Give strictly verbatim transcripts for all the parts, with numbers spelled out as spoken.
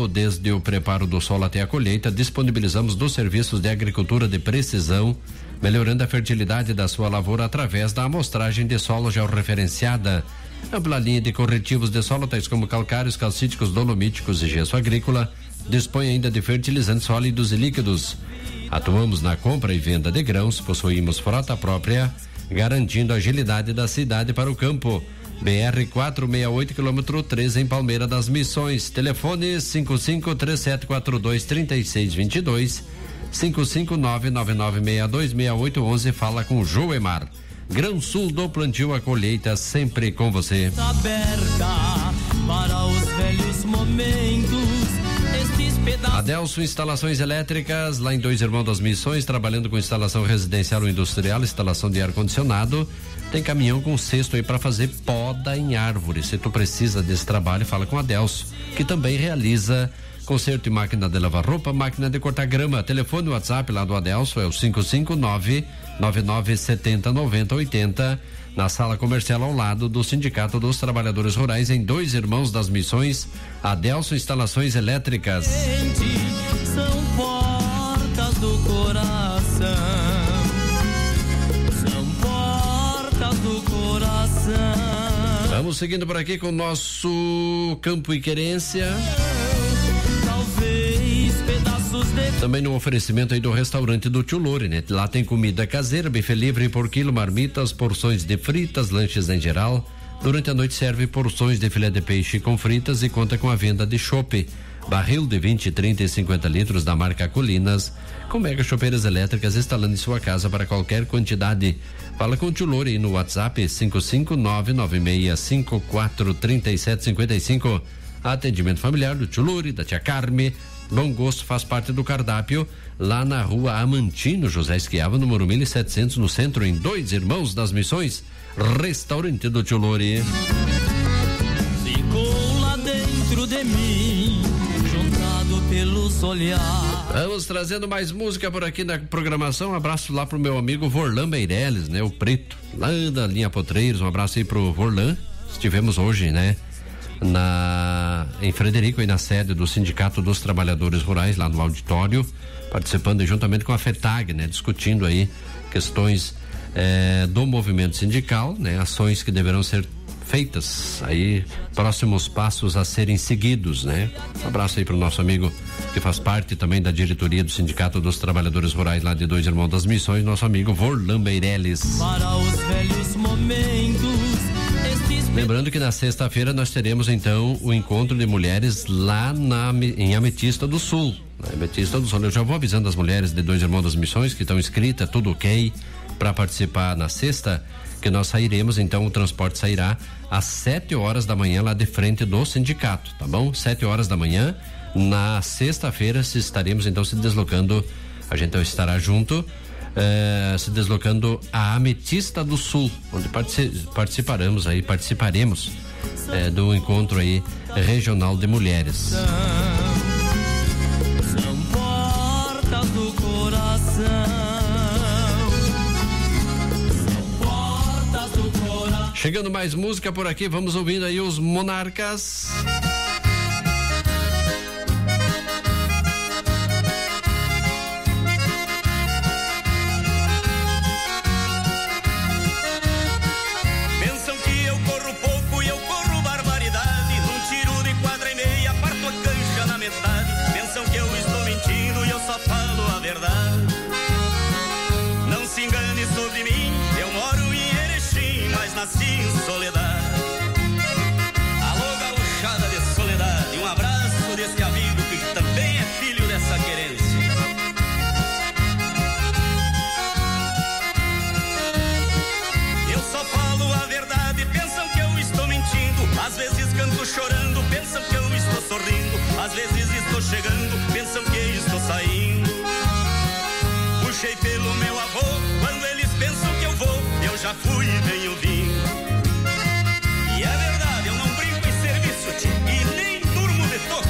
campo, desde o preparo do solo até a colheita, disponibilizamos dos serviços de agricultura de precisão, melhorando a fertilidade da sua lavoura através da amostragem de solo georreferenciada. Ampla linha de corretivos de solo, tais como calcários, calcíticos, dolomíticos e gesso agrícola. Dispõe ainda de fertilizantes sólidos e líquidos. Atuamos na compra e venda de grãos, possuímos frota própria, garantindo a agilidade da cidade para o campo. B R quatrocentos e sessenta e oito, quilômetro treze, em Palmeira das Missões. Telefone cinco cinco três sete quatro dois três seis dois dois, cinco cinco nove nove nove seis dois seis oito um um. Fala com Joemar. Grão Sul, do plantio à colheita, sempre com você. Aberta para os velhos momentos. Adelso Instalações Elétricas, lá em Dois Irmãos das Missões, trabalhando com instalação residencial ou industrial, instalação de ar-condicionado. Tem caminhão com cesto aí para fazer poda em árvore. Se tu precisa desse trabalho, fala com a Adelso, que também realiza conserto em máquina de lavar roupa, máquina de cortar grama. Telefone, WhatsApp lá do Adelso é o cinco cinco nove nove nove sete zero nove zero oito zero, na sala comercial ao lado do Sindicato dos Trabalhadores Rurais, em Dois Irmãos das Missões. Adelso Instalações Elétricas. São portas do coração, são portas do coração. Vamos seguindo por aqui com o nosso Campo e Querência. Talvez pedaços de... Também no oferecimento aí do restaurante do Tio Lore, né? Lá tem comida caseira, buffet livre por quilo, marmitas, porções de fritas, lanches em geral. Durante a noite serve porções de filé de peixe com fritas e conta com a venda de chopp. Barril de vinte, trinta e cinquenta litros da marca Colinas, com mega chopeiras elétricas instalando em sua casa para qualquer quantidade. Fala com o Tio Lore no WhatsApp cinco cinco nove nove seis cinco quatro três sete cinco cinco. Atendimento familiar do Tio Lore, da tia Carme. Bom gosto faz parte do cardápio lá na rua Amantino José Esquiava, número mil e setecentos, no centro, em Dois Irmãos das Missões. Restaurante do Tio Lore. Ficou lá dentro de mim, juntado pelos olhares. Vamos trazendo mais música por aqui na programação. Um abraço lá pro meu amigo Vorlan Meirelles, né? O Preto, lá da linha Potreiros. Um abraço aí pro Vorlan. Estivemos hoje, né? Na, em Frederico, aí na sede do Sindicato dos Trabalhadores Rurais, lá no auditório, participando juntamente com a FETAG, né? Discutindo aí questões eh, do movimento sindical, né? Ações que deverão ser feitas aí, próximos passos a serem seguidos, né? Um abraço aí pro nosso amigo que faz parte também da diretoria do Sindicato dos Trabalhadores Rurais lá de Dois Irmãos das Missões, nosso amigo Vorlan Meirelles. Para os velhos momentos. Lembrando que na sexta-feira nós teremos então o encontro de mulheres lá na, em Ametista do Sul. Na Ametista do Sul. Eu já vou avisando as mulheres de Dois Irmãos das Missões que estão inscritas, tudo ok, para participar na sexta, que nós sairemos, então o transporte sairá às sete horas da manhã lá de frente do sindicato, tá bom? Sete horas da manhã. Na sexta-feira se estaremos então se deslocando, a gente estará junto. Eh, se deslocando a Ametista do Sul, onde partici- participaremos aí, participaremos eh, do encontro aí regional de mulheres. São portas do coração, são portas do coração. Chegando mais música por aqui, vamos ouvindo aí os Monarcas. Nasci em soledade. Alô, gauchada de soledade, um abraço desse amigo que também é filho dessa querência. Eu só falo a verdade, pensam que eu estou mentindo. Às vezes canto chorando, pensam que eu estou sorrindo. Às vezes estou chegando, pensam que estou saindo. Puxei pelo meu avô, quando eles pensam que eu vou, eu já fui e venho vindo. E é verdade, eu não brinco em serviço, tio, e nem durmo de toque.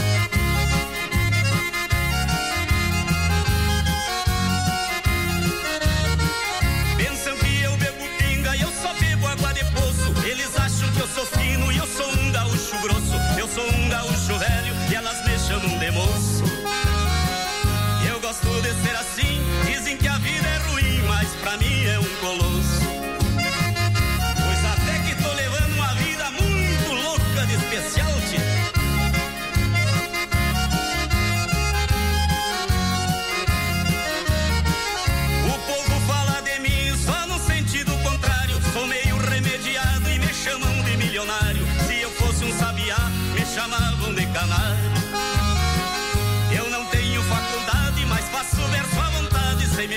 Pensam que eu bebo pinga e eu só bebo água de poço. Eles acham que eu sou fino e eu sou um gaúcho grosso. Eu sou um gaúcho velho e elas me chamam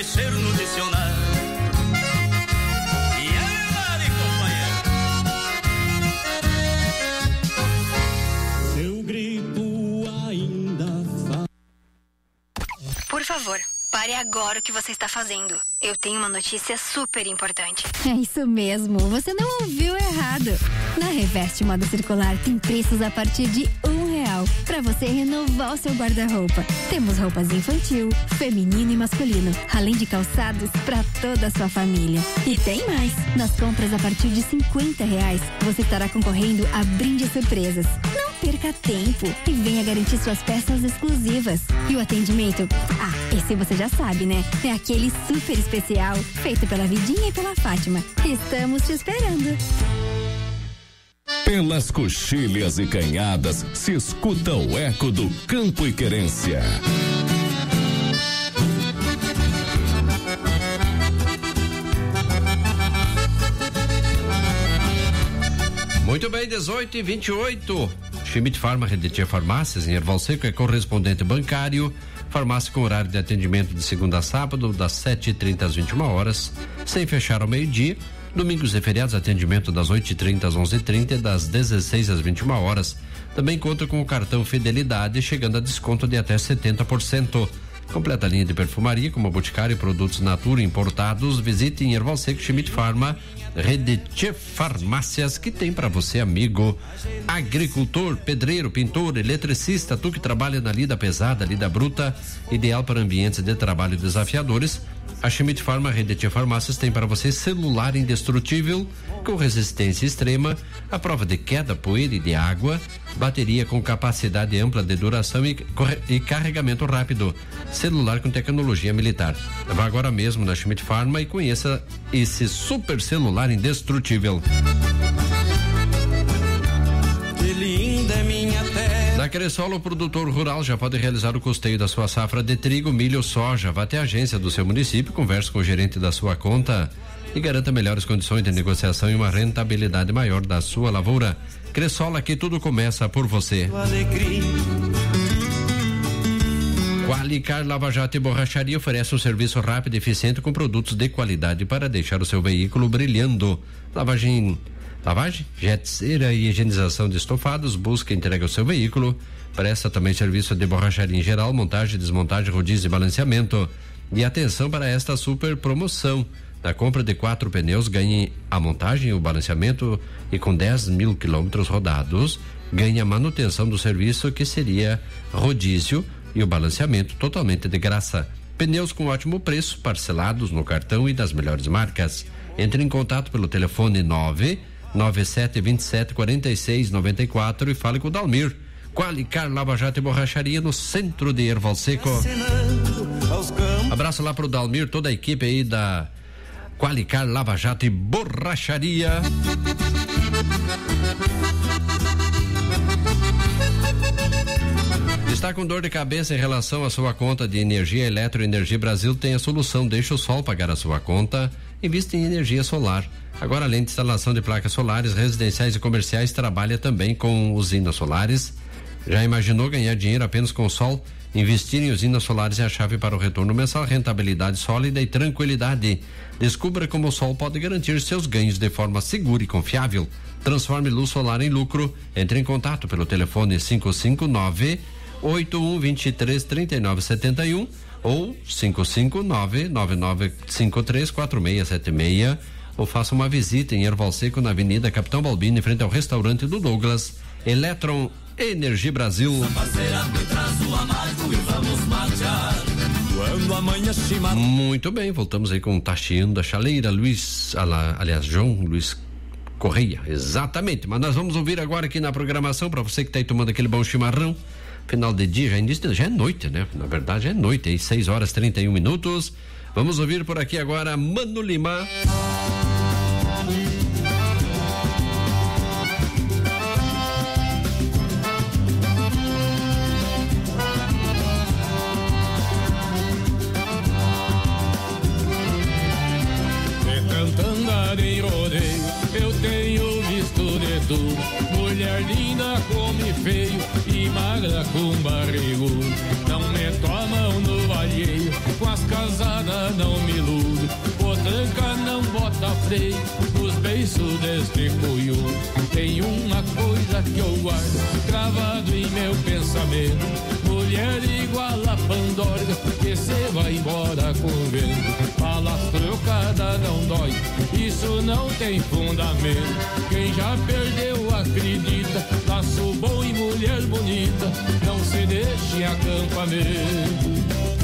mexer no dicionário. E é verdade, companheiro. Seu grito ainda faz. Por favor, pare agora o que você está fazendo. Eu tenho uma notícia super importante. É isso mesmo, você não ouviu errado. Na Reveste Moda Circular tem preços a partir de um real para você renovar o seu guarda-roupa. Temos roupas infantil, feminino e masculino, além de calçados para toda a sua família. E tem mais, nas compras a partir de cinquenta reais, você estará concorrendo a brindes surpresas. Não perca tempo e venha garantir suas peças exclusivas. E o atendimento? Ah, esse você já sabe, né? É aquele super especial, feito pela Vidinha e pela Fátima. Estamos te esperando. Pelas coxilhas e canhadas se escuta o eco do campo e querência. Muito bem, dezoito e vinte e oito. Schmidt Pharma, Redetia Farmácias, em Erval Seco, é correspondente bancário. Farmácia com horário de atendimento de segunda a sábado, das sete e trinta às vinte e uma horas, sem fechar ao meio-dia. Domingos e feriados, atendimento das oito e trinta às onze e trinta e das dezesseis às vinte e uma horas. Também conta com o cartão Fidelidade, chegando a desconto de até setenta por cento. Completa a linha de perfumaria, como Boticário e produtos Natura importados. Visite em Erval Seco, Schmidt Pharma, Redetia Farmácias, que tem para você, amigo, agricultor, pedreiro, pintor, eletricista, tu que trabalha na lida pesada, lida bruta, ideal para ambientes de trabalho desafiadores. A Schmidt Pharma, Redetia Farmácias, tem para você celular indestrutível com resistência extrema, a prova de queda, poeira e de água, bateria com capacidade ampla de duração e, e carregamento rápido, celular com tecnologia militar. Vá agora mesmo na Schmidt Pharma e conheça esse super celular indestrutível. Que linda é minha terra. Na Cressol, o produtor rural já pode realizar o custeio da sua safra de trigo, milho, soja. Vá até a agência do seu município, converse com o gerente da sua conta e garanta melhores condições de negociação e uma rentabilidade maior da sua lavoura. Cressol, aqui tudo começa por você. Qualicar Lava Jato e Borracharia oferece um serviço rápido e eficiente com produtos de qualidade para deixar o seu veículo brilhando. Lavagem Lavagem, jetceira e higienização de estofados, busca e entrega o seu veículo. Presta também serviço de borracharia em geral, montagem, desmontagem, rodízio e balanceamento. E atenção para esta super promoção. Na compra de quatro pneus, ganhe a montagem e o balanceamento e com dez mil quilômetros rodados, ganhe a manutenção do serviço, que seria rodízio e o balanceamento totalmente de graça. Pneus com ótimo preço, parcelados no cartão e das melhores marcas. Entre em contato pelo telefone nove nove sete dois sete quatro seis nove quatro e fale com o Dalmir. Qualicar Lava Jato e Borracharia, no centro de Erval Seco. Abraço lá pro Dalmir, toda a equipe aí da Qualicar Lava Jato e Borracharia. Está com dor de cabeça em relação à sua conta de energia? Eletroenergia Brasil tem a solução. Deixa o sol pagar a sua conta. Invista em energia solar. Agora, além de instalação de placas solares residenciais e comerciais, trabalha também com usinas solares. Já imaginou ganhar dinheiro apenas com o sol? Investir em usinas solares é a chave para o retorno mensal, rentabilidade sólida e tranquilidade. Descubra como o sol pode garantir seus ganhos de forma segura e confiável. Transforme luz solar em lucro. Entre em contato pelo telefone cinco cinco nove oito um dois três três nove sete um ou cinco cinco nove nove nove cinco três quatro seis sete seis, ou faça uma visita em Erval Seco, na Avenida Capitão Balbini, em frente ao restaurante do Douglas. Eletron Energia Brasil. Muito bem, voltamos aí com Tachiano da Chaleira, Luiz, aliás, João Luiz Correia, exatamente. Mas nós vamos ouvir agora aqui na programação, para você que está aí tomando aquele bom chimarrão. Final de dia, já, início, já é noite, né? Na verdade, já é noite, aí seis horas e trinta e um minutos. Vamos ouvir por aqui agora Mano Lima. Cantando em rodeio, eu tenho visto de tudo. Mulher linda, come feio e magra com barrigo. Não meto a mão no alheio, com as casada não me ilude, potranca não bota freio nos beiços deste cunho. Tem uma coisa que eu guardo gravado em meu pensamento: mulher igual a pandorga que cê vai embora com o vento. Balas trocada não dói, isso não tem fundamento. Quem já perdeu acredita, laço bom e mulher bonita não se deixa em acampamento.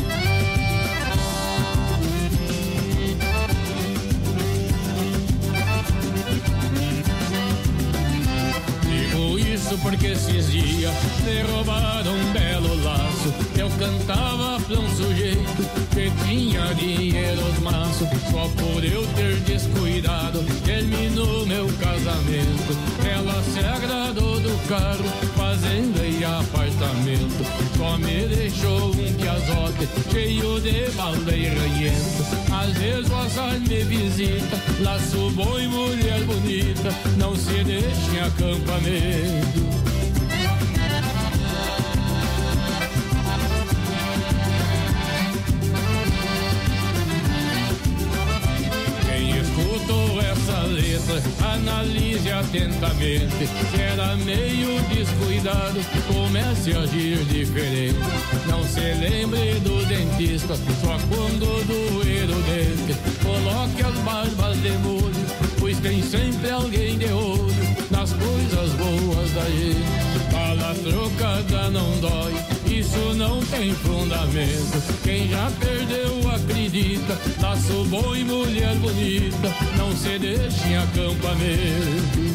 Isso porque esses dias me roubaram um belo laço. Eu cantava pra um sujeito que tinha dinheiro aos maços. Só por eu ter descuidado terminou meu casamento. Ela se agradou do carro, fazenda e apartamento. Só me deixou um piazote cheio de bala e ranhento. Às vezes o azar me visita, laço bom e mulher bonita não se deixa em acampamento. Quem escutou essa letra, analise atentamente. Se era meio descuidado, comece a agir diferente. Não se lembre do dentista só quando doer o dente. Coloque as barbas de molho, pois tem sempre alguém de olho nas coisas boas da gente. Bala trocada não dói, isso não tem fundamento. Quem já perdeu acredita, laço bom e mulher bonita não se deixa em acampamento.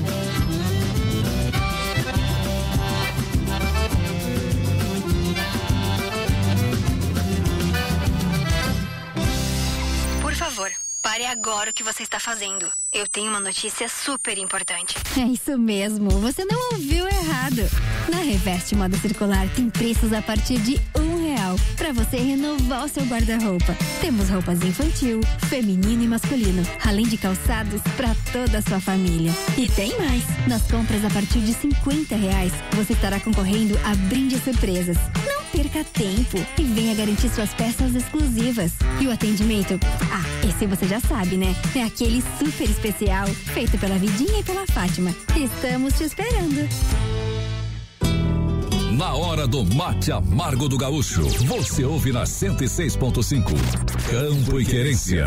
Por favor, pare agora o que você está fazendo. Eu tenho uma notícia super importante. É isso mesmo, você não ouviu errado. Na Reveste Moda Circular tem preços a partir de um real para você renovar o seu guarda-roupa. Temos roupas infantil, feminino e masculino, além de calçados para toda a sua família. E tem mais, nas compras a partir de cinquenta reais, você estará concorrendo a brindes surpresas. Não perca tempo e venha garantir suas peças exclusivas. E o atendimento? Ah, esse você já sabe, né? É aquele super especial, feito pela Vidinha e pela Fátima. Estamos te esperando. Na hora do mate amargo do gaúcho, você ouve na cento e seis ponto cinco. Campo e Querência.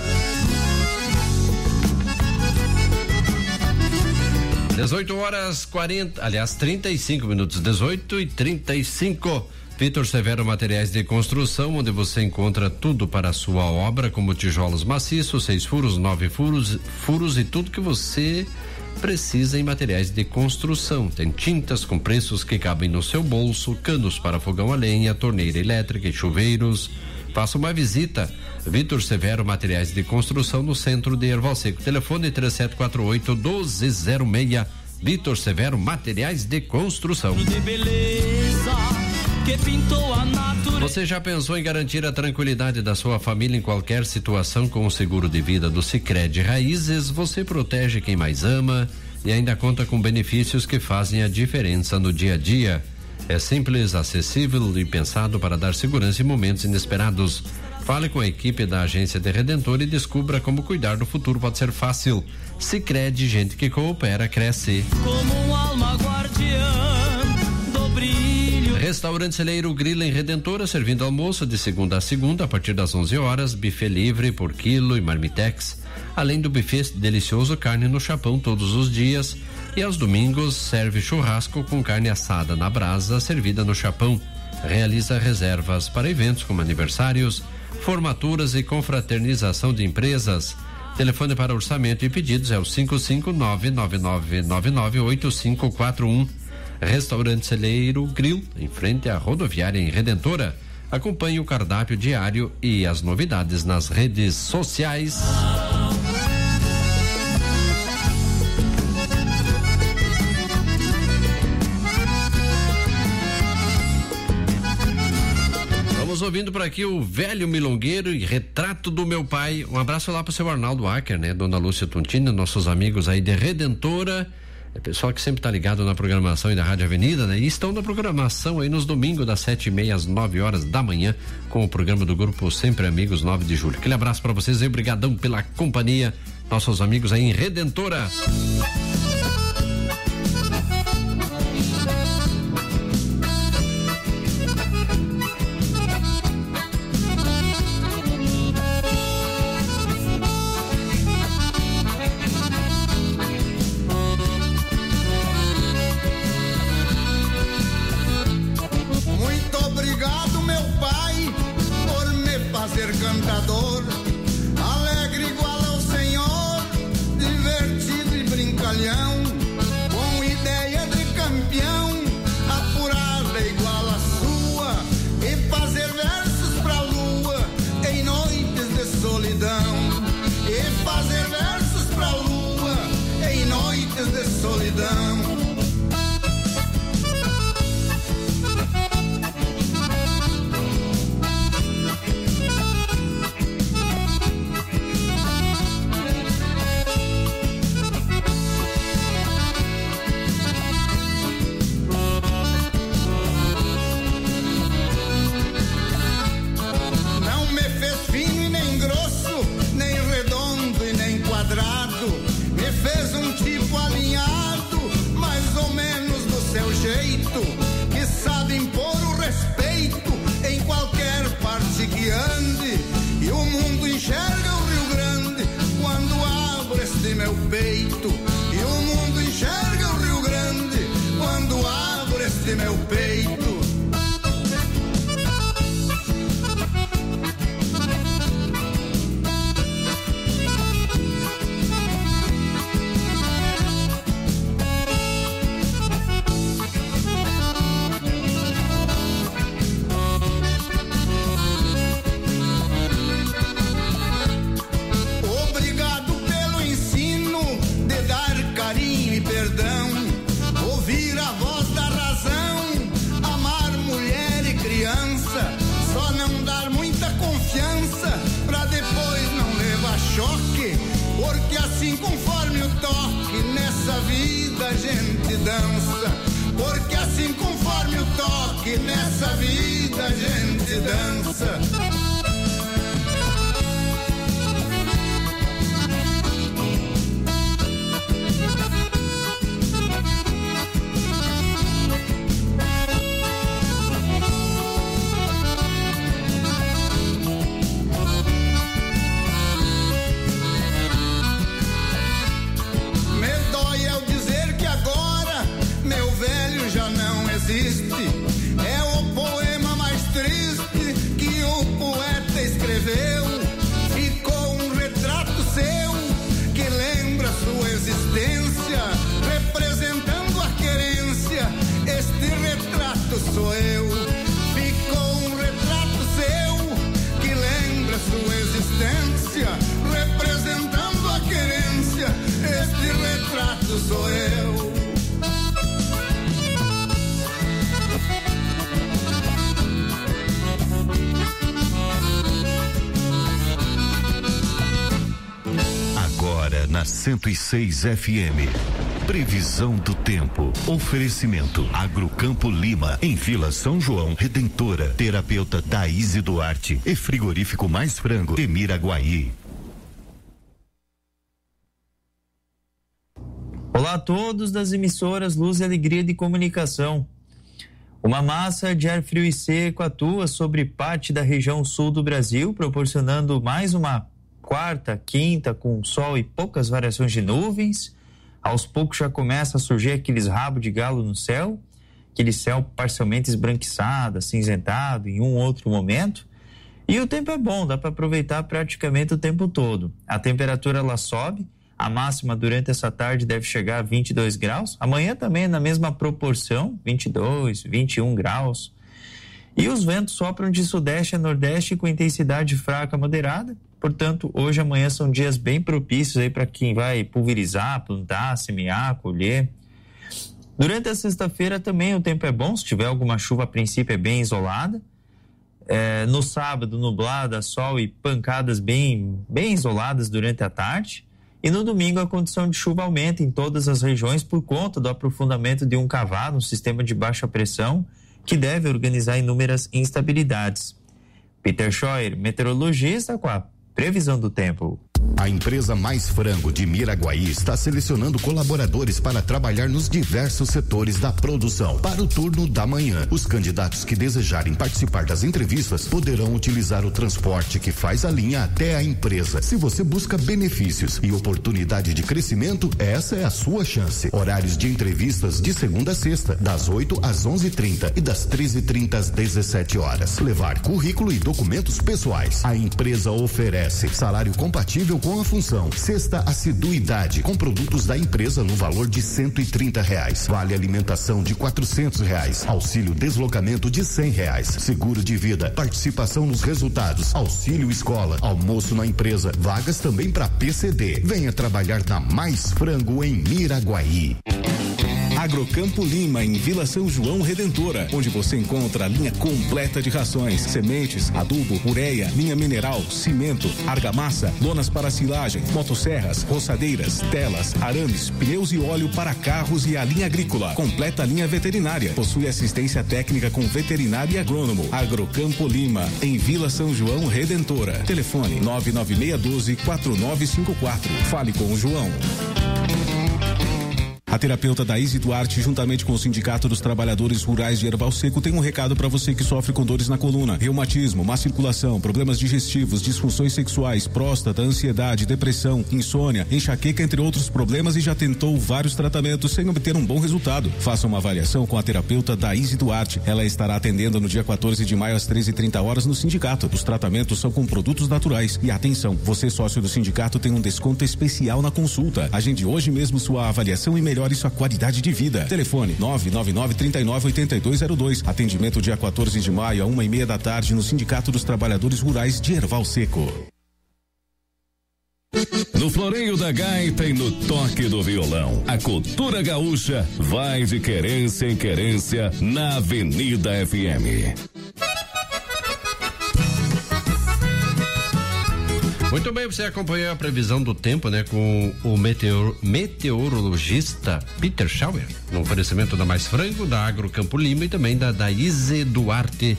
dezoito horas quarenta, aliás, trinta e cinco minutos, dezoito e trinta e cinco. Vitor Severo Materiais de Construção, onde você encontra tudo para a sua obra, como tijolos maciços, seis furos, nove furos, furos e tudo que você precisa em materiais de construção. Tem tintas com preços que cabem no seu bolso, canos para fogão a lenha, torneira elétrica e chuveiros. Faça uma visita. Vitor Severo Materiais de Construção, no centro de Erval Seco. Telefone três sete quatro oito, um dois zero seis. Vitor Severo Materiais de Construção. De beleza que pintou a natureza. Você já pensou em garantir a tranquilidade da sua família em qualquer situação com o seguro de vida do Sicredi Raízes? Você protege quem mais ama e ainda conta com benefícios que fazem a diferença no dia a dia. É simples, acessível e pensado para dar segurança em momentos inesperados. Fale com a equipe da Agência de Redentor e descubra como cuidar do futuro pode ser fácil. Sicredi, gente que coopera, cresce. Como um alma guardiã do brilho. Restaurante Celeiro Grila em Redentora, servindo almoço de segunda a segunda a partir das onze horas, buffet livre por quilo e marmitex. Além do buffet delicioso, carne no chapão todos os dias. E aos domingos serve churrasco com carne assada na brasa, servida no chapão. Realiza reservas para eventos como aniversários, formaturas e confraternização de empresas. Telefone para orçamento e pedidos é o cinco cinco nove nove nove nove nove oito cinco quatro um. Restaurante Celeiro Grill, em frente à rodoviária em Redentora. Acompanhe o cardápio diário e as novidades nas redes sociais. Ouvindo por aqui o Velho Milongueiro e Retrato do Meu Pai. Um abraço lá pro seu Arnaldo Acker, né? Dona Lúcia Tontini, nossos amigos aí de Redentora. É pessoal que sempre está ligado na programação e da Rádio Avenida, né? E estão na programação aí nos domingos das sete e meia às nove horas da manhã com o programa do grupo Sempre Amigos nove de julho. Aquele abraço para vocês aí, obrigadão pela companhia, nossos amigos aí em Redentora. Cantador, alegre igual ao Senhor, divertido e brincalhão, com ideia de campeão, apurada igual a sua, e fazer versos pra lua em noites de solidão, e fazer versos pra lua em noites de solidão. Que sabe impor o respeito em qualquer parte que ande, e o mundo enxerga o Rio Grande quando abro este meu peito, e o mundo enxerga o Rio Grande quando abro este meu peito. Choque, porque assim conforme o toque nessa vida a gente dança, porque assim conforme o toque nessa vida a gente dança. É o poema mais triste que o poeta escreveu. Ficou um retrato seu que lembra sua existência, representando a querência. Este retrato sou eu. Ficou um retrato seu que lembra sua existência, representando a querência. Este retrato sou eu. Agora na cento e seis F M. Previsão do tempo. Oferecimento Agrocampo Lima, em Vila São João, Redentora, terapeuta Thaís Duarte e frigorífico Mais Frango de Miraguaí. Olá a todos das emissoras Luz e Alegria de Comunicação. Uma massa de ar frio e seco atua sobre parte da região sul do Brasil, proporcionando mais uma quarta, quinta, com sol e poucas variações de nuvens. Aos poucos já começa a surgir aqueles rabos de galo no céu, aquele céu parcialmente esbranquiçado, acinzentado em um outro momento. E o tempo é bom, dá para aproveitar praticamente o tempo todo. A temperatura ela sobe, a máxima durante essa tarde deve chegar a vinte e dois graus. Amanhã também na mesma proporção, vinte e dois, vinte e um graus. E os ventos sopram de sudeste a nordeste com intensidade fraca a moderada. Portanto, hoje e amanhã são dias bem propícios aí para quem vai pulverizar, plantar, semear, colher. Durante a sexta-feira também o tempo é bom, se tiver alguma chuva a princípio é bem isolada. É, no sábado, nublada, sol e pancadas bem, bem isoladas durante a tarde. E no domingo a condição de chuva aumenta em todas as regiões por conta do aprofundamento de um cavalo no sistema de baixa pressão, que deve organizar inúmeras instabilidades. Peter Scheuer, meteorologista, com a previsão do tempo. A empresa Mais Frango de Miraguaí está selecionando colaboradores para trabalhar nos diversos setores da produção para o turno da manhã. Os candidatos que desejarem participar das entrevistas poderão utilizar o transporte que faz a linha até a empresa. Se você busca benefícios e oportunidade de crescimento, essa é a sua chance. Horários de entrevistas de segunda a sexta, das oito às onze e trinta e das treze e trinta às dezessete horas. Levar currículo e documentos pessoais. A empresa oferece salário compatível com a função. Sexta assiduidade com produtos da empresa no valor de cento e trinta reais. Vale alimentação de quatrocentos reais. Auxílio deslocamento de cem reais. Seguro de vida. Participação nos resultados. Auxílio escola. Almoço na empresa. Vagas também para P C D. Venha trabalhar na Mais Frango em Miraguaí. Agrocampo Lima, em Vila São João Redentora, onde você encontra a linha completa de rações, sementes, adubo, ureia, linha mineral, cimento, argamassa, lonas para silagem, motosserras, roçadeiras, telas, arames, pneus e óleo para carros e a linha agrícola. Completa a linha veterinária. Possui assistência técnica com veterinário e agrônomo. Agrocampo Lima, em Vila São João Redentora. Telefone nove nove seis um dois, quatro nove cinco quatro. Fale com o João. A terapeuta Daíse Duarte, juntamente com o Sindicato dos Trabalhadores Rurais de Erval Seco, tem um recado para você que sofre com dores na coluna, reumatismo, má circulação, problemas digestivos, disfunções sexuais, próstata, ansiedade, depressão, insônia, enxaqueca, entre outros problemas, e já tentou vários tratamentos sem obter um bom resultado. Faça uma avaliação com a terapeuta Daíse Duarte. Ela estará atendendo no dia quatorze de maio às treze e trinta horas no sindicato. Os tratamentos são com produtos naturais. E atenção, você sócio do sindicato tem um desconto especial na consulta. Agende hoje mesmo sua avaliação e melhor e sua qualidade de vida. Telefone nove nove nove, trinta e nove, oitenta e dois zero dois. Atendimento dia quatorze de maio a uma e meia da tarde no Sindicato dos Trabalhadores Rurais de Erval Seco. No floreio da gaita e no toque do violão, a cultura gaúcha vai de querência em querência na Avenida F M. Muito bem, você acompanhou a previsão do tempo, né, com o meteor, meteorologista Peter Schauer, no oferecimento da Mais Frango, da Agrocampo Lima e também da Daíse Duarte.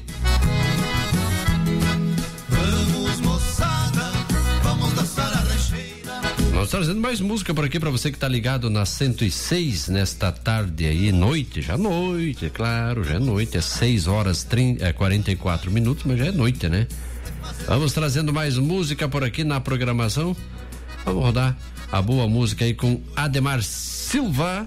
Vamos, moçada, vamos dançar a rancheira. Nós trazendo mais música por aqui para você que tá ligado na cento e seis nesta tarde aí, noite, já noite, é claro, já é noite, é seis horas trinta, é quarenta e quatro minutos, mas já é noite, né? Vamos trazendo mais música por aqui na programação. Vamos rodar a boa música aí com Ademar Silva.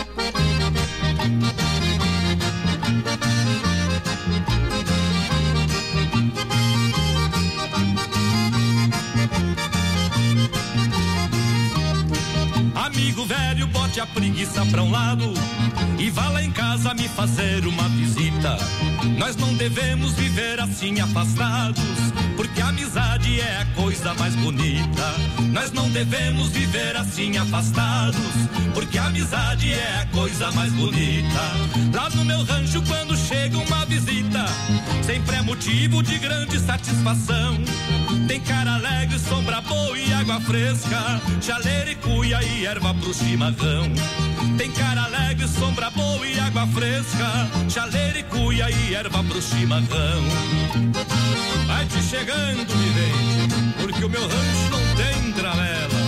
Amigo velho, bote a preguiça pra um lado e vá lá em casa me fazer uma visita. Nós não devemos viver assim afastados, porque a amizade é a coisa mais bonita. Nós não devemos viver assim afastados, porque a amizade é a coisa mais bonita. Lá no meu rancho, quando chega uma visita, sempre é motivo de grande satisfação. Tem cara alegre, sombra boa e água fresca, chaleira e cuia e erva pro chimarrão. Tem cara alegre, sombra boa e água fresca, chaleira e cuia e erva pro chimarrão. Vai te chegando, me vende, porque o meu rancho não tem travela.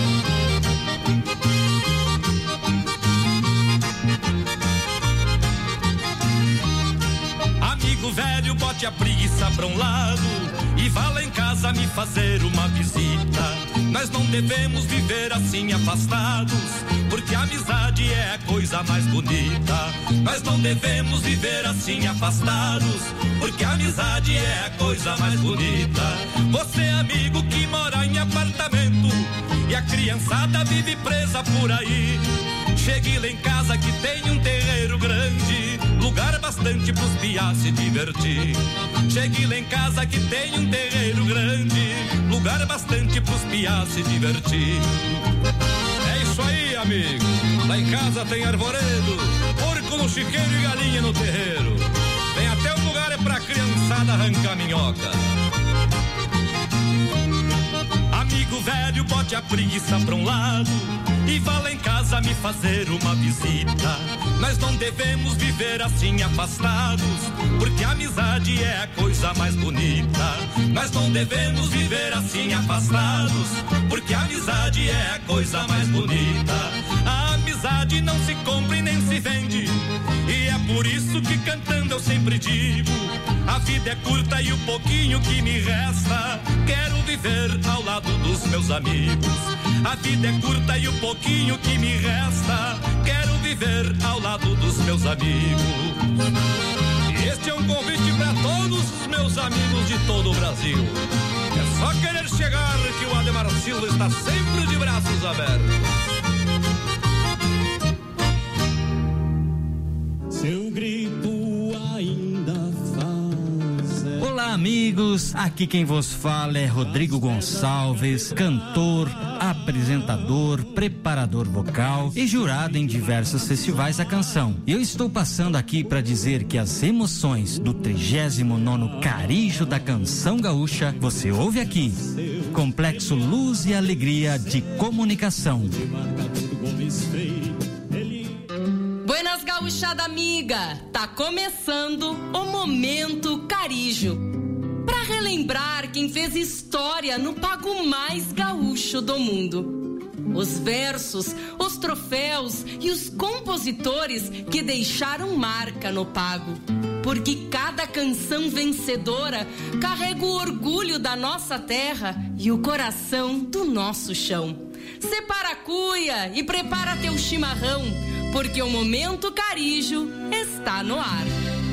Amigo velho, bote a preguiça pra um lado e vá lá em casa me fazer uma visita. Nós não devemos viver assim afastados, porque a amizade é a coisa mais bonita. Nós não devemos viver assim afastados, porque a amizade é a coisa mais bonita. Você, amigo que mora em apartamento e a criançada vive presa por aí, chegue lá em casa que tem um terreiro grande, lugar bastante pros piá se divertir. Chegue lá em casa que tem um terreiro grande, lugar bastante pros piá se divertir. É isso aí, amigo. Lá em casa tem arvoredo, porco no chiqueiro e galinha no terreiro. Tem até um lugar pra criançada arrancar minhoca. Amigo Nego velho, bote a preguiça pra um lado e vá lá em casa me fazer uma visita. Nós não devemos viver assim afastados, porque a amizade é a coisa mais bonita. Nós não devemos viver assim afastados, porque a amizade é a coisa mais bonita. A amizade não se compra e nem se vende, e é por isso que cantando eu sempre digo: a vida é curta e o pouquinho que me resta quero viver ao lado dos meus amigos. A vida é curta e o pouquinho que me resta quero viver ao lado dos meus amigos. E este é um convite para todos os meus amigos de todo o Brasil. É só querer chegar que o Ademar Silva está sempre de braços abertos. Seu grito ainda faz. Olá, amigos. Aqui quem vos fala é Rodrigo Gonçalves, cantor, apresentador, preparador vocal e jurado em diversos festivais da canção. Eu estou passando aqui para dizer que as emoções do trigésimo nono Carijo da Canção Gaúcha você ouve aqui. Complexo Luz e Alegria de Comunicação. Buenas gauchada amiga, tá começando o Momento Carijo, pra relembrar quem fez história no pago mais gaúcho do mundo. Os versos, os troféus e os compositores que deixaram marca no pago. Porque cada canção vencedora carrega o orgulho da nossa terra e o coração do nosso chão. Separa a cuia e prepara teu chimarrão, porque o Momento Carijo está no ar.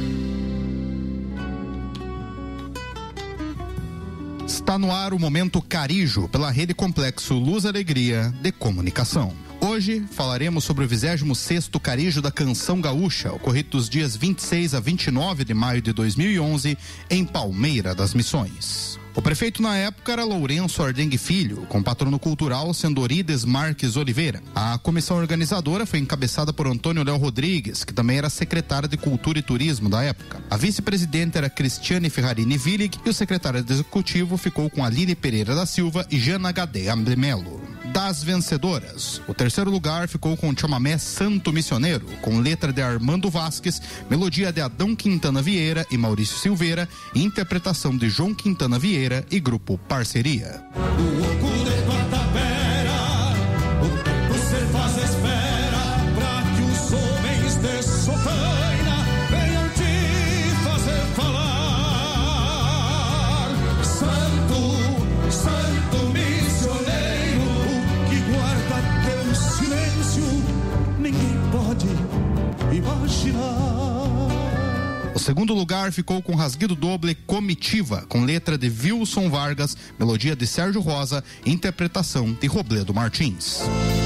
Está no ar o Momento Carijo, pela Rede Complexo Luz Alegria de Comunicação. Hoje falaremos sobre o vigésimo sexto Carijo da Canção Gaúcha, ocorrido dos dias vinte e seis a vinte e nove de maio de dois mil e onze, em Palmeira das Missões. O prefeito na época era Lourenço Ardengue Filho, com patrono cultural sendo Orides Marques Oliveira. A comissão organizadora foi encabeçada por Antônio Léo Rodrigues, que também era secretário de Cultura e Turismo da época. A vice-presidente era Cristiane Ferrarini Willig e o secretário executivo ficou com Aline Pereira da Silva e Jana Gadea de Melo. Das vencedoras, o terceiro lugar ficou com o chamamé Santo Missioneiro, com letra de Armando Vasques, melodia de Adão Quintana Vieira e Maurício Silveira, e interpretação de João Quintana Vieira e grupo Parceria. O segundo lugar ficou com Rasguido Doble Comitiva, com letra de Wilson Vargas, melodia de Sérgio Rosa e interpretação de Robledo Martins.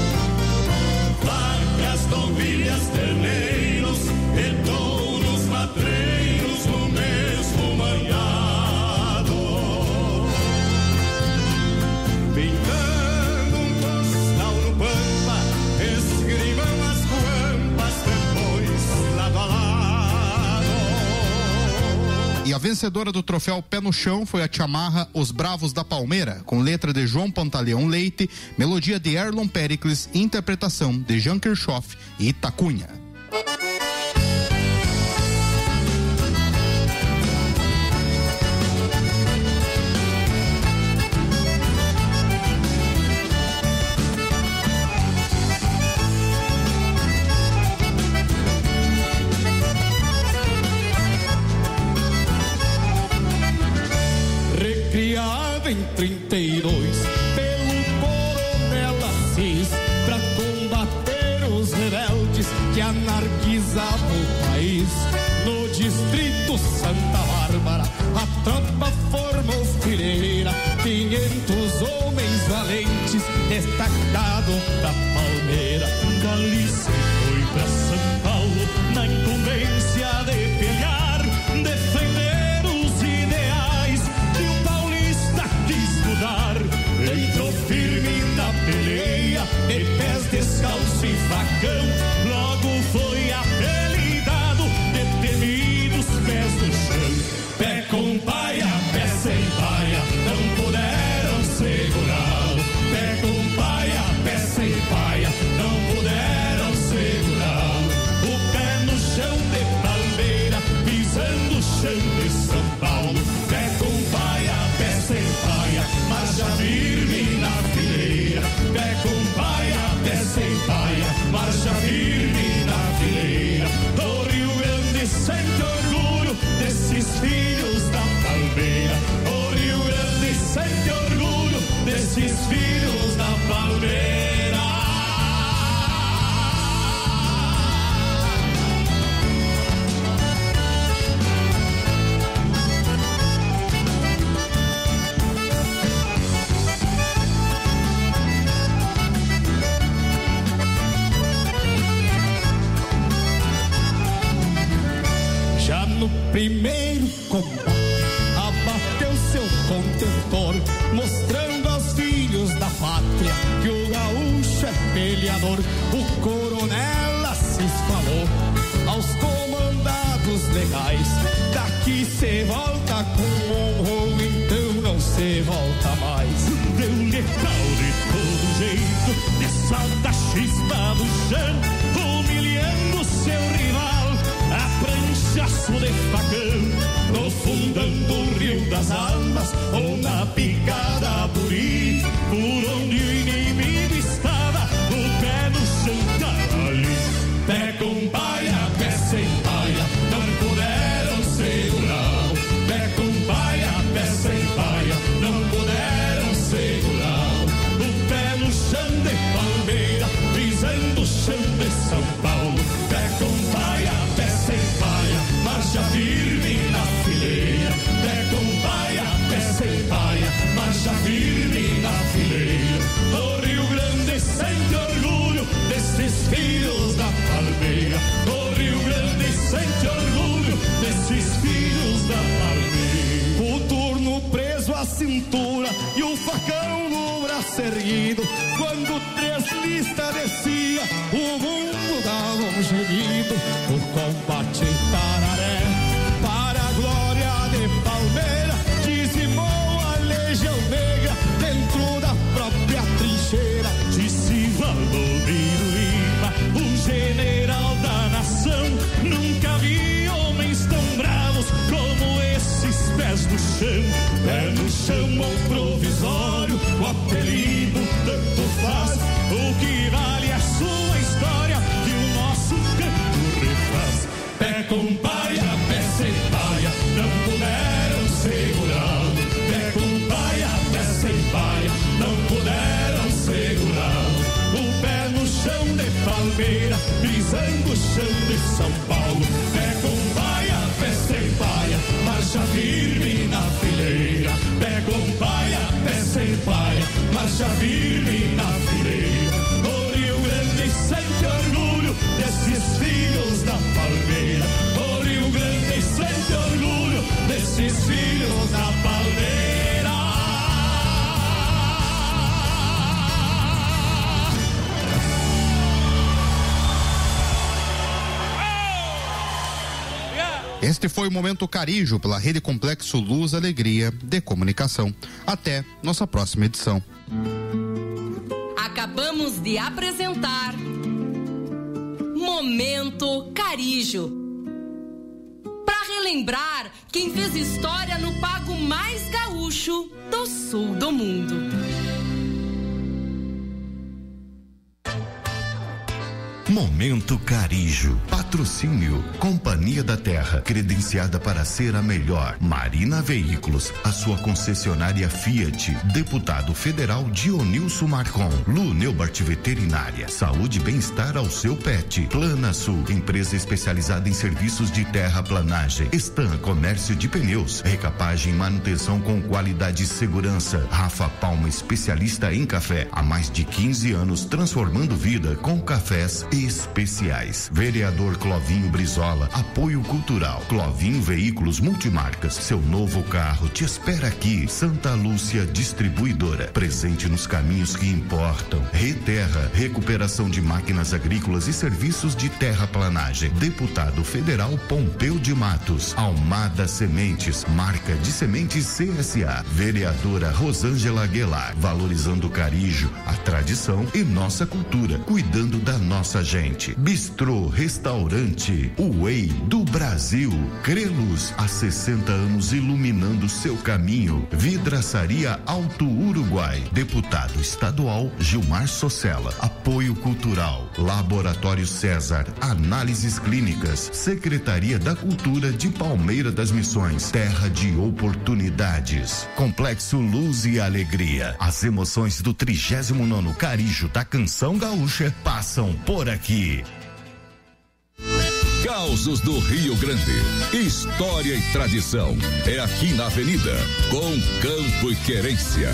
Vacas, novilhas, terneiros e touros matreiros no mesmo manhado, pintando um postal no pampa, escrevam as guampas depois lado a lado. E a vencedora do troféu Pé no Chão foi a chamarra Os Bravos da Palmeira, com letra de João Pantaleão Leite, melodia de Erlon Pericles e interpretação de Jean Kirchhoff e Itacunha. Criada em trinta e dois pelo coronel Assis, pra combater os rebeldes que anarquizavam o país. No distrito Santa Bárbara a tropa formou fileira, quinhentos homens valentes destacados da Palmeira. Galícia foi pra São Paulo na incumbência de pelear, defender os ideais que o paulista quis mudar. Entrou firme na peleia, de pés descalços e facão, logo foi apelidado de imperador, o coronel Assis falou aos comandados legais: daqui cê volta com honra ou então não cê volta mais. Deu letal de todo jeito, de salta chispa do chão, humilhando seu rival a pranchaço de facão, no fundão do Rio das Almas ou na picada Buri, por onde o inimigo estava, o pé no chão tá ali. Pé com paia, pé sem paia, não puderam segurar. Pé com paia, pé sem paia, não puderam segurar. O pé no chão de Palmeira, pisando o chão de São Paulo. Pé com paia, pé sem paia, marcha firme na fileira. Pé com paia, pé sem paia, marcha firme na fileira. O Rio Grande sente orgulho desses filhos da palmeira. O Rio Grande sente orgulho desses filhos da palmeira. O turno preso à cintura e o facão no braço erguido. Quando três listas descia, o mundo dava um gemido. O combate em Tararé, para a glória de Palmeira, dizimou a legião negra dentro da própria trincheira. Disse Valdomiro Lima, o general da nação: nunca vi homens tão bravos como esses pés no chão. Pé no chão ou provisório, o apelido tanto faz. O que vale a sua história que o nosso canto refaz. Pé com paia, pé sem paia, não puderam segurar. Pé com paia, pé sem paia, não puderam segurar. O pé no chão de Palmeira, pisando o chão de São Paulo. Pé com paia, pé sem paia, marcha firme na fileira. Pé com paia, pé sem paia, marcha firme na fileira. O Rio Grande sente orgulho desses filhos da palmeira. O Rio Grande sente orgulho desses filhos da palmeira. Este foi o Momento Carijo pela Rede Complexo Luz Alegria de Comunicação. Até nossa próxima edição. Acabamos de apresentar Momento Carijo. Para relembrar quem fez história no pago mais gaúcho do sul do mundo. Momento Carijo. Patrocínio Companhia da Terra, credenciada para ser a melhor. Marina Veículos, a sua concessionária Fiat. Deputado Federal Dionilson Marcon. Lu Neubart Veterinária, saúde e bem-estar ao seu pet. Plana Sul, empresa especializada em serviços de terraplanagem. Stan Comércio de Pneus, recapagem e manutenção com qualidade e segurança. Rafa Palma, especialista em café, há mais de quinze anos transformando vida com cafés especiais. Vereador Clovinho Brizola, apoio cultural. Clovinho Veículos Multimarcas, seu novo carro te espera aqui. Santa Lúcia Distribuidora, presente nos caminhos que importam. Reterra, recuperação de máquinas agrícolas e serviços de terraplanagem. Deputado Federal Pompeu de Matos. Almada Sementes, marca de sementes C S A. Vereadora Rosângela Aguilar, valorizando o Carijo, a tradição e nossa cultura, cuidando da nossa gente. Bistrô Restaurante, o Way do Brasil. Crelos, há sessenta anos iluminando seu caminho. Vidraçaria Alto Uruguai. Deputado estadual Gilmar Socella. Apoio cultural. Laboratório César. Análises clínicas. Secretaria da Cultura de Palmeira das Missões. Terra de oportunidades. Complexo Luz e Alegria. As emoções do trigésimo nono Carijo da Canção Gaúcha passam por aqui. Causos do Rio Grande. História e tradição. É aqui na Avenida, com Campo e Querência.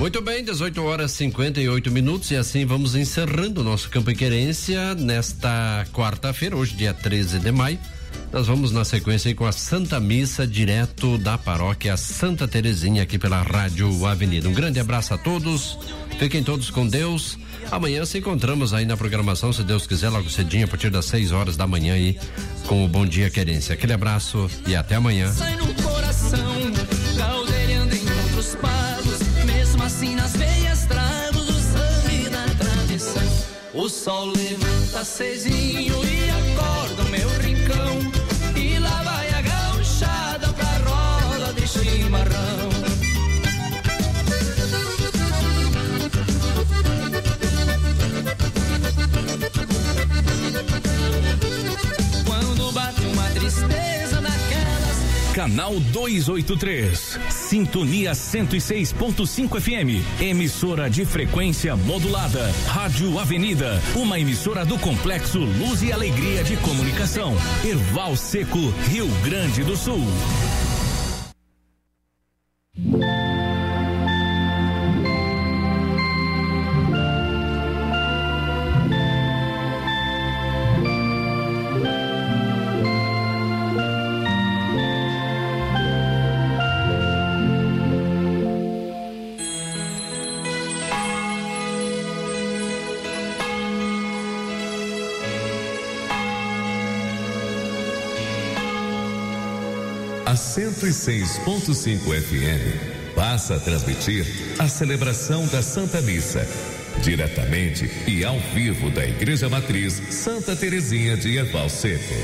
Muito bem, dezoito horas e cinquenta e oito minutos, e assim vamos encerrando o nosso Campo e Querência nesta quarta-feira, hoje dia treze de maio. Nós vamos na sequência aí com a Santa Missa, direto da paróquia Santa Terezinha, aqui pela Rádio Avenida. Um grande abraço a todos, fiquem todos com Deus. Amanhã se encontramos aí na programação, se Deus quiser, logo cedinho, a partir das seis horas da manhã aí, com o Bom Dia Querência. Aquele abraço e até amanhã. Sai no coração, caldeirando em outros pagos, mesmo assim nas veias tragos o sangue da tradição. O sol levanta cezinho e acorda o meu rincão, e lá vai a gauchada pra roda de chimarrão. Quando bate uma tristeza naquelas. Canal duzentos e oitenta e três, Sintonia cento e seis ponto cinco F M, emissora de frequência modulada, Rádio Avenida, uma emissora do Complexo Luz e Alegria de Comunicação, Erval Seco, Rio Grande do Sul. A cento e seis ponto cinco F M passa a transmitir a celebração da Santa Missa, diretamente e ao vivo da Igreja Matriz Santa Terezinha de Erval Seco.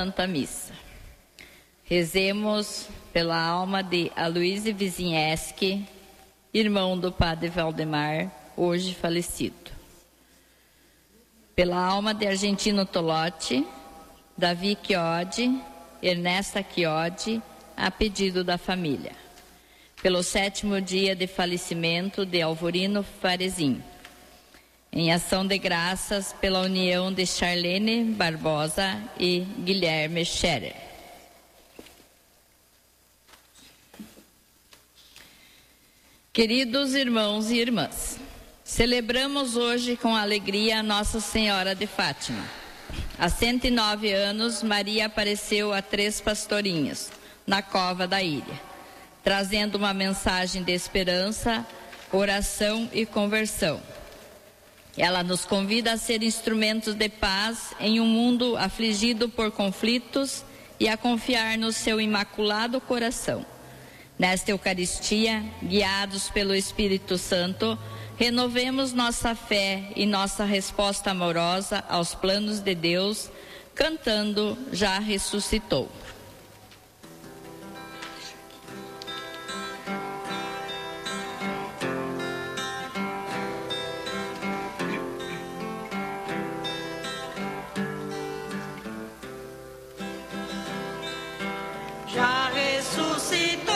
Santa Missa. Rezemos pela alma de Aloysio Wiśniewski, irmão do Padre Valdemar, hoje falecido. Pela alma de Argentino Tolotti, Davi Chiodi, Ernesta Chiodi, a pedido da família. Pelo sétimo dia de falecimento de Alvorino Farezin. Em ação de graças pela união de Charlene Barbosa e Guilherme Scherer. Queridos irmãos e irmãs, celebramos hoje com alegria a Nossa Senhora de Fátima. Há cento e nove anos, Maria apareceu a três pastorinhos na cova da ilha, trazendo uma mensagem de esperança, oração e conversão. Ela nos convida a ser instrumentos de paz em um mundo afligido por conflitos e a confiar no seu imaculado coração. Nesta Eucaristia, guiados pelo Espírito Santo, renovemos nossa fé e nossa resposta amorosa aos planos de Deus, cantando Já Ressuscitou. Já ressuscitou.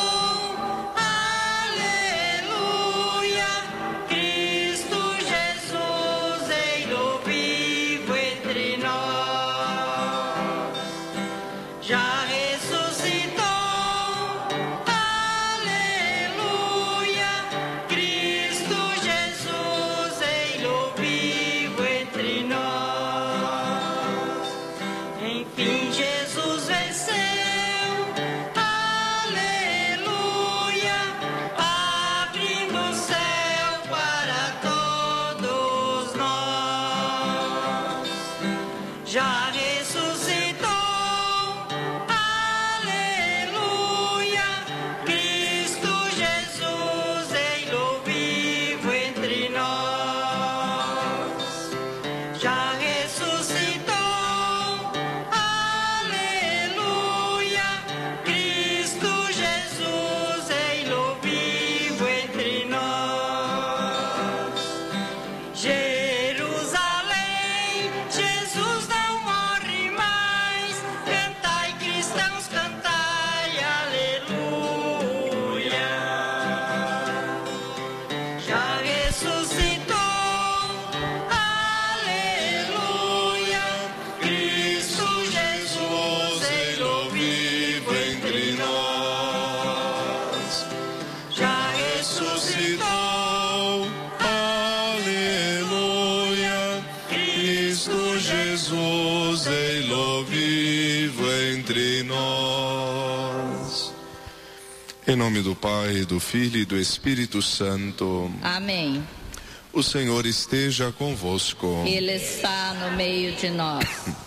Em nome do Pai, do Filho e do Espírito Santo. Amém. O Senhor esteja convosco. Ele está no meio de nós.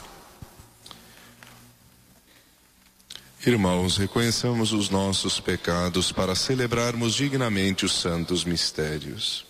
Irmãos, reconheçamos os nossos pecados para celebrarmos dignamente os santos mistérios.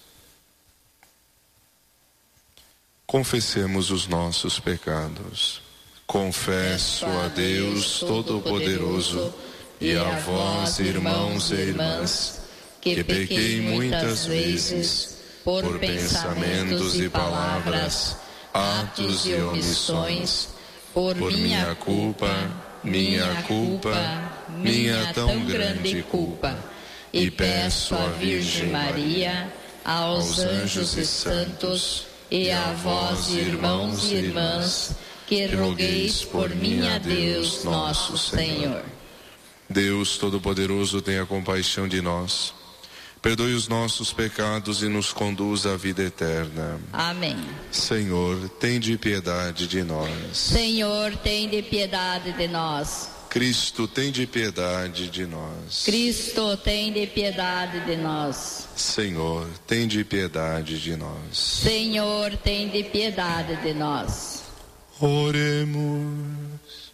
Confessemos os nossos pecados. Confesso a Deus Todo-Poderoso e a vós, irmãos e irmãs, que pequei muitas vezes, por pensamentos e palavras, atos e omissões, por minha culpa, minha culpa, minha tão grande culpa. E peço à Virgem Maria, aos anjos e santos, e a vós, irmãos e irmãs, que rogueis por mim a Deus nosso Senhor. Deus Todo-Poderoso, tenha compaixão de nós, perdoe os nossos pecados e nos conduza à vida eterna. Amém. Senhor, tende piedade de nós. Senhor, tende piedade de nós. Cristo, tende piedade de nós. Cristo, tende piedade de nós. Senhor, tende piedade de nós. Senhor, tende piedade de nós. Oremos.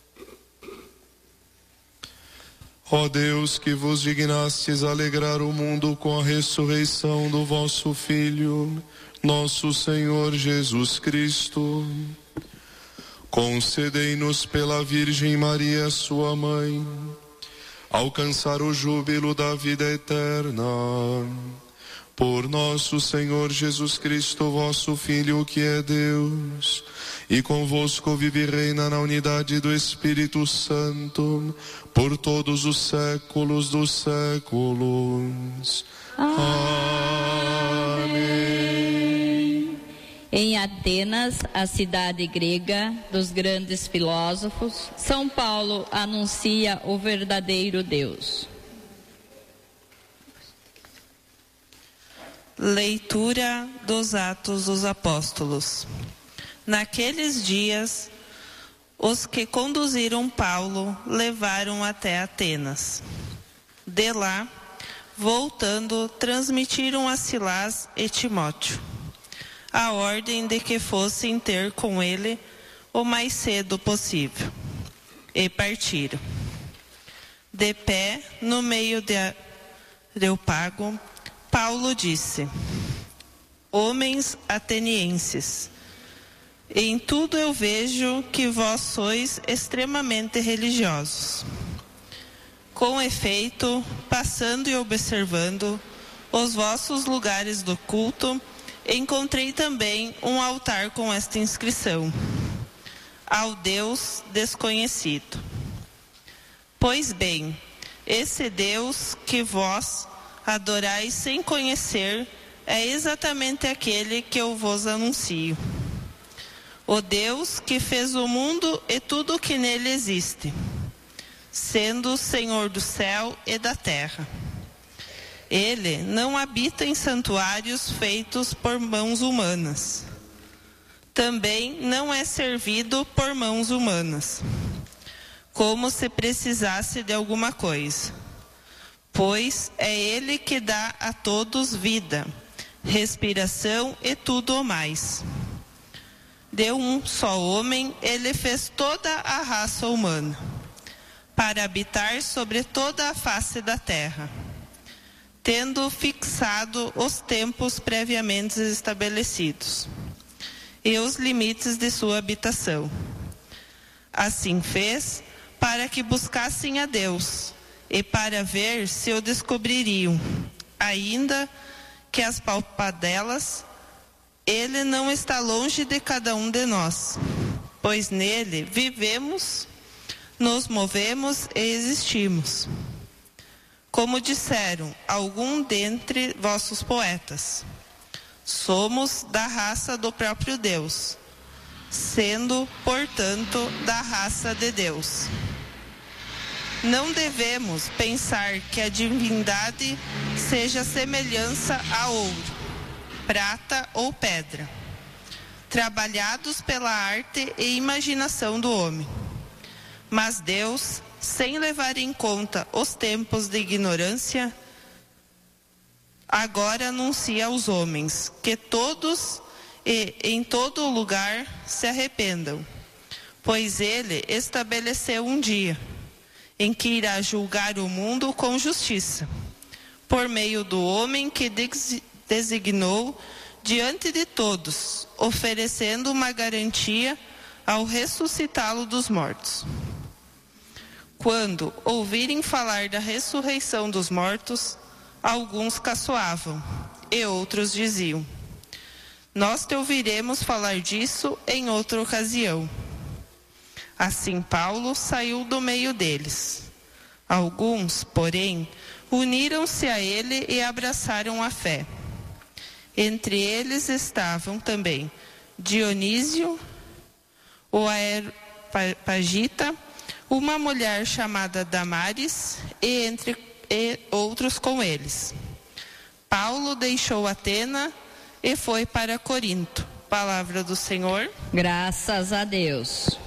Ó Deus, que vos dignastes alegrar o mundo com a ressurreição do vosso Filho, nosso Senhor Jesus Cristo, Concedei-nos pela Virgem Maria, sua mãe, alcançar o júbilo da vida eterna. Por nosso Senhor Jesus Cristo, vosso Filho, que é Deus, e convosco vive e reina na unidade do Espírito Santo, por todos os séculos dos séculos. Amém. Em Atenas, a cidade grega dos grandes filósofos, São Paulo anuncia o verdadeiro Deus. Leitura dos Atos dos Apóstolos. Naqueles dias, os que conduziram Paulo levaram até Atenas. De lá, voltando, transmitiram a Silás e Timóteo a ordem de que fossem ter com ele o mais cedo possível. E partiram. De pé, no meio de Areópago, Paulo disse: Homens atenienses, em tudo eu vejo que vós sois extremamente religiosos. Com efeito, passando e observando os vossos lugares do culto, encontrei também um altar com esta inscrição: ao Deus desconhecido. Pois bem, esse Deus que vós adorais sem conhecer é exatamente aquele que eu vos anuncio. O Deus que fez o mundo e tudo o que nele existe, sendo o Senhor do céu e da terra. Ele não habita em santuários feitos por mãos humanas. Também não é servido por mãos humanas, como se precisasse de alguma coisa. Pois é Ele que dá a todos vida, respiração e tudo o mais. De um só homem, Ele fez toda a raça humana, para habitar sobre toda a face da terra, tendo fixado os tempos previamente estabelecidos e os limites de sua habitação. Assim fez para que buscassem a Deus, e para ver se o descobririam, ainda que as palpadelas. Ele não está longe de cada um de nós, pois nele vivemos, nos movemos e existimos. Como disseram algum dentre vossos poetas, somos da raça do próprio Deus, sendo, portanto, da raça de Deus. Não devemos pensar que a divindade seja semelhança a ouro, prata ou pedra, trabalhados pela arte e imaginação do homem. Mas Deus, sem levar em conta os tempos de ignorância, agora anuncia aos homens que todos e em todo lugar se arrependam, pois Ele estabeleceu um dia em que irá julgar o mundo com justiça, por meio do homem que designou diante de todos, oferecendo uma garantia ao ressuscitá-lo dos mortos. Quando ouvirem falar da ressurreição dos mortos, alguns caçoavam, e outros diziam: nós te ouviremos falar disso em outra ocasião. Assim Paulo saiu do meio deles. Alguns, porém, uniram-se a ele e abraçaram a fé. Entre eles estavam também Dionísio, o Areopagita, uma mulher chamada Damaris, e entre e outros com eles. Paulo deixou Atena e foi para Corinto. Palavra do Senhor. Graças a Deus.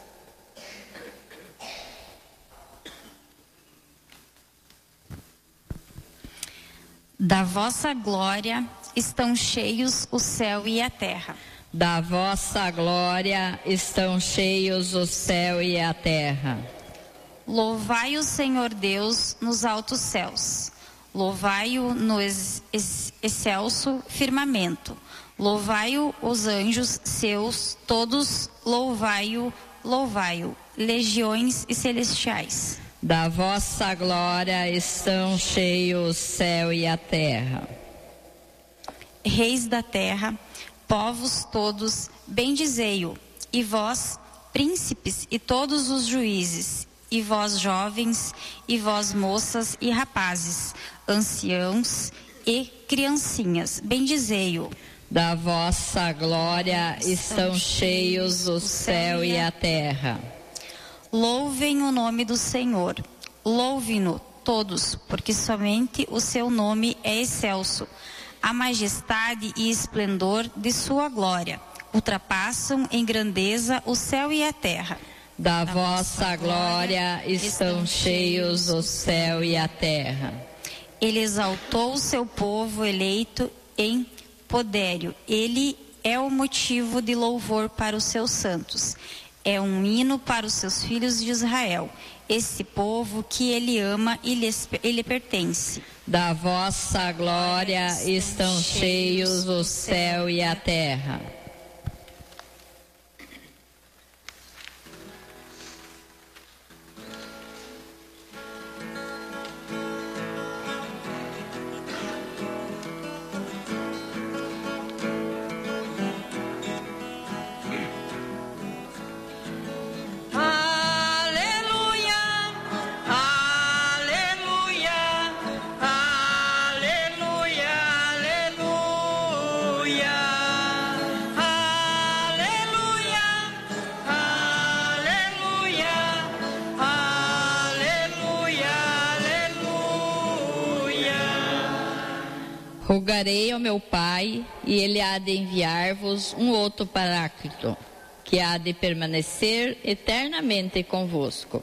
Da vossa glória estão cheios o céu e a terra. Da vossa glória estão cheios o céu e a terra. Louvai o Senhor Deus nos altos céus. Louvai-o no ex excelso firmamento. Louvai-o os anjos seus, todos louvai-o, louvai-o, legiões e celestiais. Da vossa glória estão cheios o céu e a terra. Reis da terra, povos todos, bendizei-o, e vós, príncipes e todos os juízes, e vós jovens, e vós moças e rapazes, anciãos e criancinhas, bendizei-o. Da vossa glória estão cheios o céu e a terra. Louvem o nome do Senhor, louvem-no todos, porque somente o seu nome é excelso. A majestade e esplendor de sua glória ultrapassam em grandeza o céu e a terra. Da vossa glória estão cheios o céu e a terra. Ele exaltou o seu povo eleito em podério. Ele é o motivo de louvor para os seus santos. É um hino para os seus filhos de Israel. Esse povo que ele ama e lhe, ele pertence. Da vossa glória estão cheios o céu e a terra. Rogarei ao meu Pai, e Ele há de enviar-vos um outro Paráclito, que há de permanecer eternamente convosco.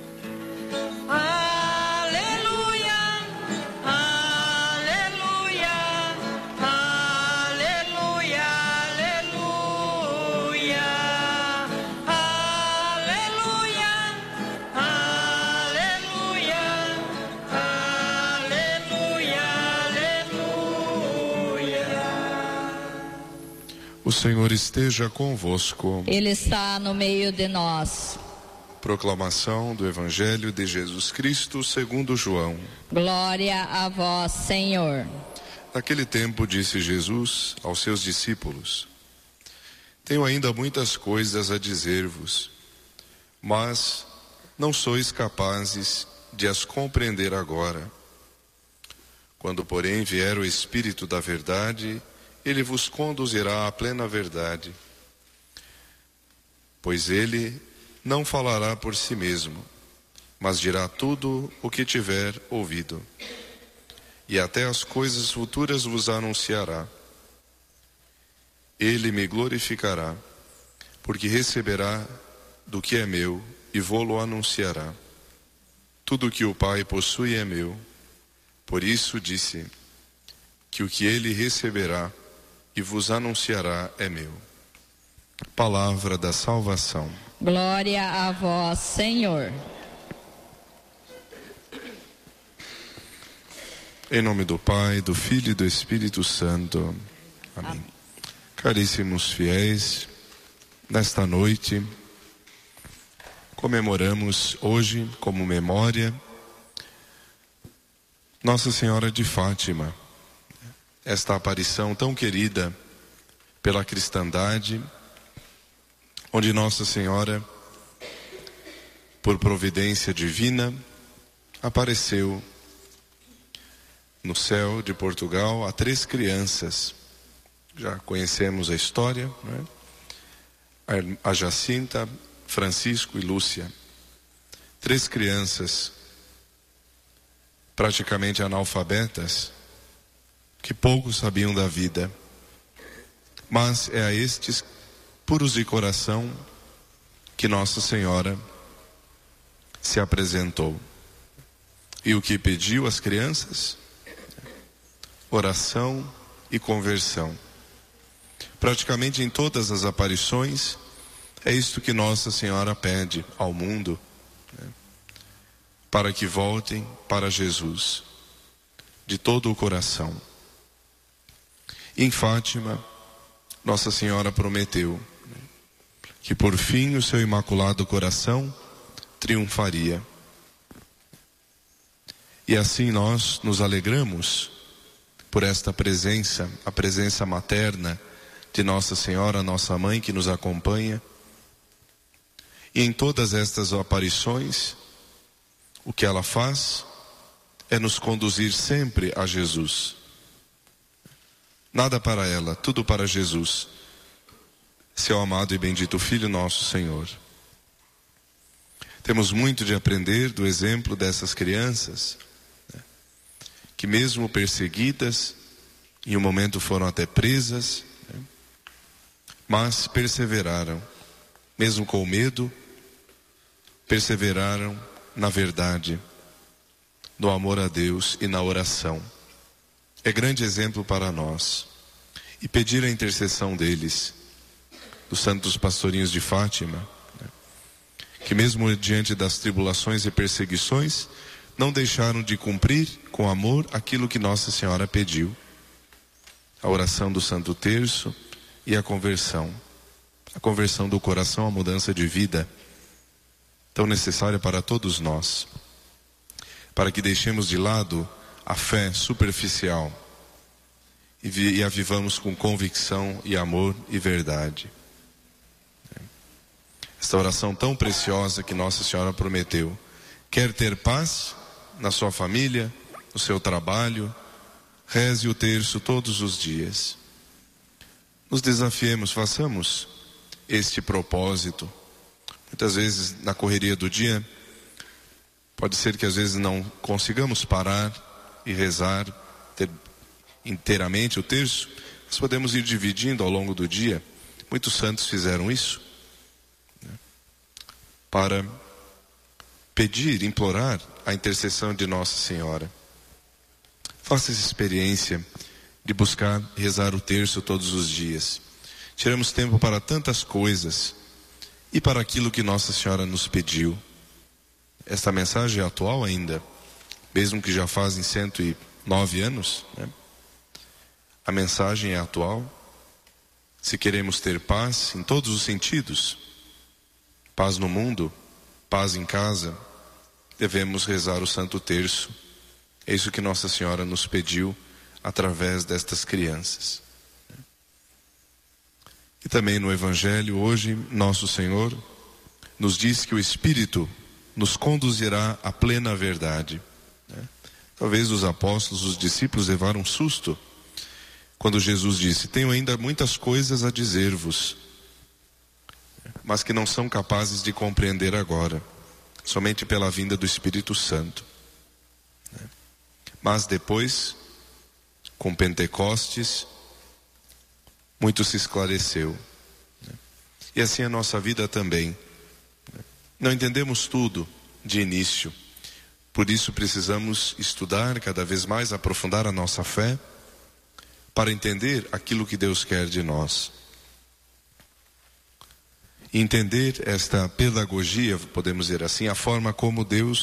O Senhor esteja convosco. Ele está no meio de nós. Proclamação do Evangelho de Jesus Cristo segundo João. Glória a vós, Senhor. Naquele tempo disse Jesus aos seus discípulos: Tenho ainda muitas coisas a dizer-vos, mas não sois capazes de as compreender agora. Quando, porém, vier o Espírito da verdade, ele vos conduzirá à plena verdade, pois ele não falará por si mesmo, mas dirá tudo o que tiver ouvido, e até as coisas futuras vos anunciará. Ele me glorificará, porque receberá do que é meu e vô-lo anunciará. Tudo o que o Pai possui é meu, por isso disse que o que ele receberá e vos anunciará é meu. Palavra da salvação. Glória a vós, Senhor. Em nome do Pai, do Filho e do Espírito Santo. Amém. Amém. Caríssimos fiéis, nesta noite comemoramos hoje como memória Nossa Senhora de Fátima, esta aparição tão querida pela cristandade, onde Nossa Senhora, por providência divina, apareceu no céu de Portugal a três crianças. Já conhecemos a história, não é? A Jacinta, Francisco e Lúcia. Três crianças praticamente analfabetas, que pouco sabiam da vida, mas é a estes puros de coração que Nossa Senhora se apresentou. E o que pediu às crianças? Oração e conversão. Praticamente em todas as aparições, é isto que Nossa Senhora pede ao mundo, né? Para que voltem para Jesus, de todo o coração. Em Fátima, Nossa Senhora prometeu que por fim o seu Imaculado Coração triunfaria. E assim nós nos alegramos por esta presença, a presença materna de Nossa Senhora, nossa mãe, que nos acompanha. E em todas estas aparições, o que ela faz é nos conduzir sempre a Jesus. Nada para ela, tudo para Jesus, seu amado e bendito Filho, nosso Senhor. Temos muito de aprender do exemplo dessas crianças, né, que mesmo perseguidas, em um momento foram até presas, né, mas perseveraram, mesmo com medo, perseveraram na verdade, no amor a Deus e na oração. É grande exemplo para nós. E pedir a intercessão deles, dos santos pastorinhos de Fátima, né, que mesmo diante das tribulações e perseguições, não deixaram de cumprir com amor aquilo que Nossa Senhora pediu. A oração do Santo Terço e a conversão. A conversão do coração, a mudança de vida, tão necessária para todos nós. Para que deixemos de lado a fé superficial e, vi, e a vivamos com convicção e amor e verdade. Esta oração tão preciosa que Nossa Senhora prometeu. Quer ter paz na sua família, no seu trabalho, reze o terço todos os dias. Nos desafiemos, façamos este propósito. Muitas vezes na correria do dia, pode ser que às vezes não consigamos parar e rezar ter, inteiramente o terço, mas podemos ir dividindo ao longo do dia. Muitos santos fizeram isso, né, para pedir, implorar a intercessão de Nossa Senhora. Faça essa experiência de buscar rezar o terço todos os dias. Tiramos tempo para tantas coisas e para aquilo que Nossa Senhora nos pediu. Esta mensagem é atual ainda, mesmo que já fazem cento e nove anos, né? A mensagem é atual. Se queremos ter paz em todos os sentidos, paz no mundo, paz em casa, devemos rezar o Santo Terço. É isso que Nossa Senhora nos pediu através destas crianças. E também no Evangelho, hoje, Nosso Senhor nos diz que o Espírito nos conduzirá à plena verdade. Talvez os apóstolos, os discípulos levaram um susto quando Jesus disse: tenho ainda muitas coisas a dizer-vos, mas que não são capazes de compreender agora, somente pela vinda do Espírito Santo. Mas depois, com Pentecostes, muito se esclareceu. E assim a nossa vida também. Não entendemos tudo de início. Por isso precisamos estudar cada vez mais, aprofundar a nossa fé, para entender aquilo que Deus quer de nós. E entender esta pedagogia, podemos dizer assim, a forma como Deus